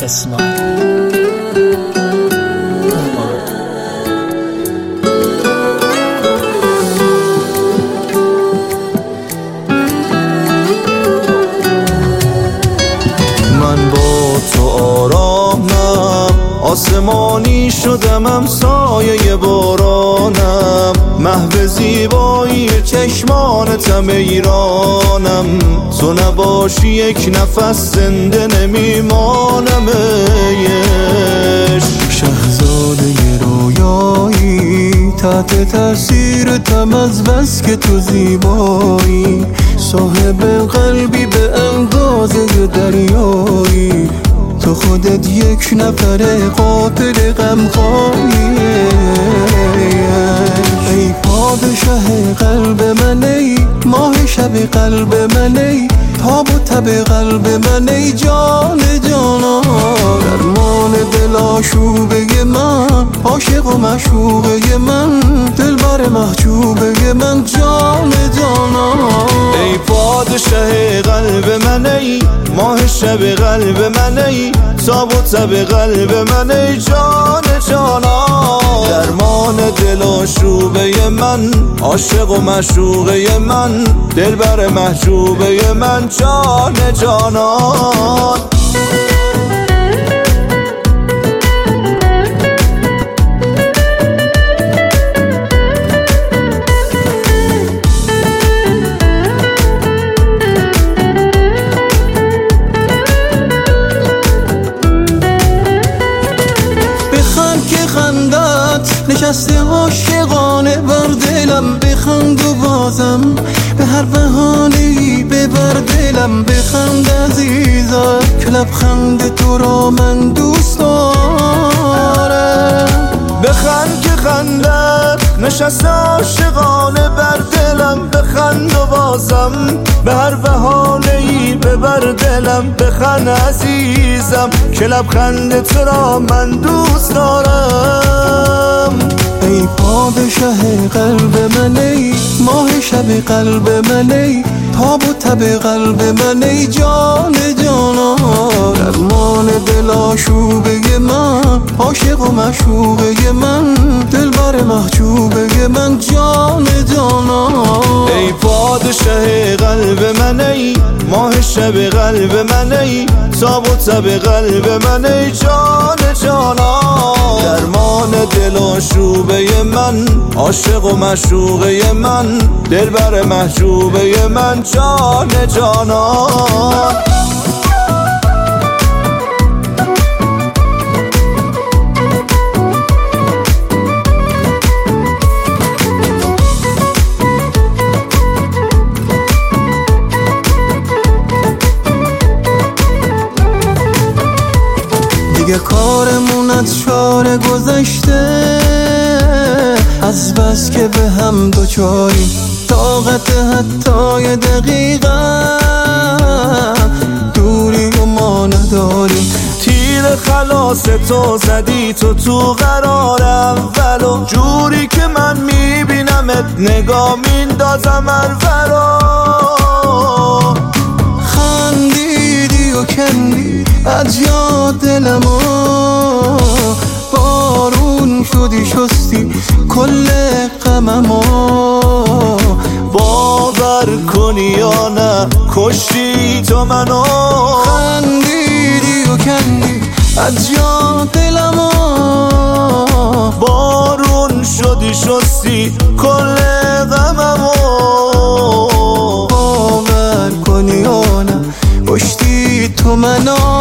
اسماعیل. من با تو آرامم، آسمانی شدم همسایه بارانم، محو زیبایی چشمانتم ایرانم، تو نباشی یک نفس زنده نمیمانم. شهزاده رویایی، تحت تاثیرتم از بس که تو زیبایی، صاحب قلبی به اندازه دریایی، تو خودت یک نفر قاتل غمخواری. ای پادشه قلب من، ای ماه شب قلب من، ای تاب و تب قلب من، ای جان جانا، درمان دل آشوبه من، عاشق و معشوقه من، دلبر محجوبه من، جان جانا. ای پادشه قلب من، ای ماه شب قلب من، ای تاب و تب قلب من، ای جان جانا، درمان دل آشوبه من، عاشق و معشوقه من، دلبر محجوبه من، جان جانان. نشسته عاشقانه بر دلم، بخند و بازم به هر بهانه‌ای ببر دلم، بخند عزیزم که لبخند تو را من دوست دارم. بخند که خندت نشسته عاشقانه بر دلم، بخند و بازم به هر بهانه‌ای ببر دلم، بخند عزیزم که لبخند تو را من دوست دارم. ای پادشه قلب من، ای ماه شب قلب من، ای تاب و تب قلب من، ای جان جانا، درمان دل آشوبه من، عاشق و معشوقه من، دلبر محجوبه من، جان جانا. ای پادشه قلب من، ای ماه شب قلب من، ای تاب و تب قلب من، ای جان جانا، درمان دل آشوبه من، عاشق و معشوقه من، دلبر محجوبه من، جان جانان. دیگه کارمون از شاره گذشته، از بس که به هم دوچاری، طاقت حتی یه دقیقه دوری و ما نداری. تیر خلاص تو زدی تو قرار اولو، جوری که من میبینمت نگاه میندازم ارورا، خندیدی و کندی از یاد دلمو، بارون شدی شستی کل غممو، باور کنی یا نه کشتی تو منو، خندیدی و کندی از یاد دلمو، بارون شدی شستی کل غممو، باور کنی یا نه کشتی تو منو.